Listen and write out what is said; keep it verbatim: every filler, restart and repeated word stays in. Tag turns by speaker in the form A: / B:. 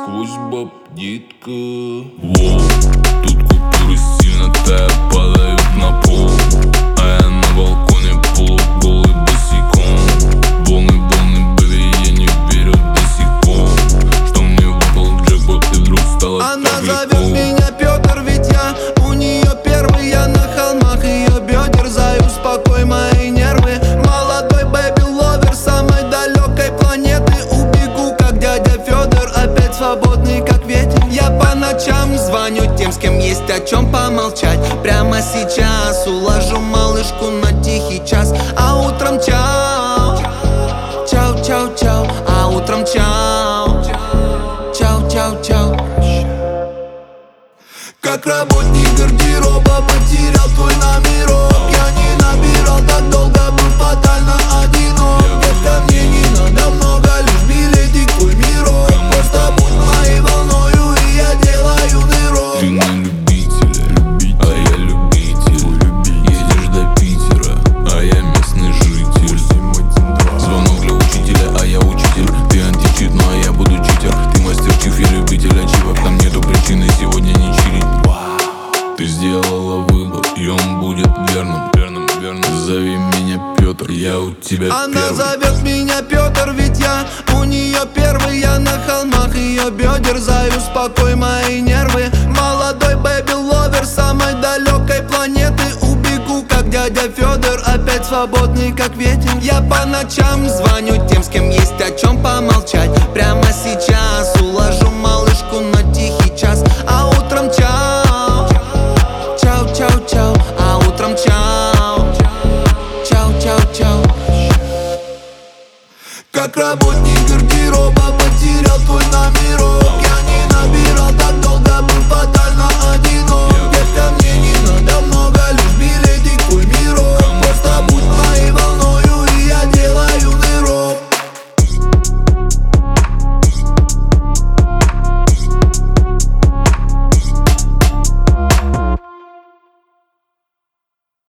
A: сквозь баб, детка. Воу, тут купюры сильно тая падают на пол, а я на балконе полуголый босиком. Волны, волны были, я не верю до сих пор, что мне выпал джекпот и вдруг стало так легко.
B: Она зовет меня Петр, ведь я у нее первый. Я на холмах ее бедер, заю, успокой мои нервы. Молодой бэби-ловер самой далекой планеты. Убегу, как дядя Федор, опять свободный, как ветер. Я по ночам звоню тем, с кем есть о чем помолчать. Прямо сейчас уложу малышку на тихий час, а утром чау, чау, чау, чау, а утром чау, чау, чау, чау. Как работник гардероба потерял твой номерок. Я не набирал так долго, был фатально одинок. Детка, мне не надо много, лишь билетик твой мирок. Просто будь моей волною, и я делаю нырок.
A: Ты на любителя, а я любитель. Едешь до Питера, а я местный житель. Звонок для учителя, а я учитель. Ты античит, но я буду читер. Ты мастер-чиф, я любитель ачивок. Там нету причины сегодня не чилить. Ты сделала выбор, и он будет верным, верным, верным. Зови меня Петр, я у тебя
B: Она
A: первый.
B: зовет меня Петр, ведь я у нее первый. Я на холмах ее бедер, заю, успокой мои нервы. Молодой бэби-ловер самой далекой планеты. Убегу, как дядя Федор, опять свободный, как ветер. Я по ночам звоню тем, с кем есть о чем помолчать. Прямо сейчас уложу малышку на тихий час, а утром чау, чау, чау, чау, а утром чау, чау, чау, чау. Как работник гардероба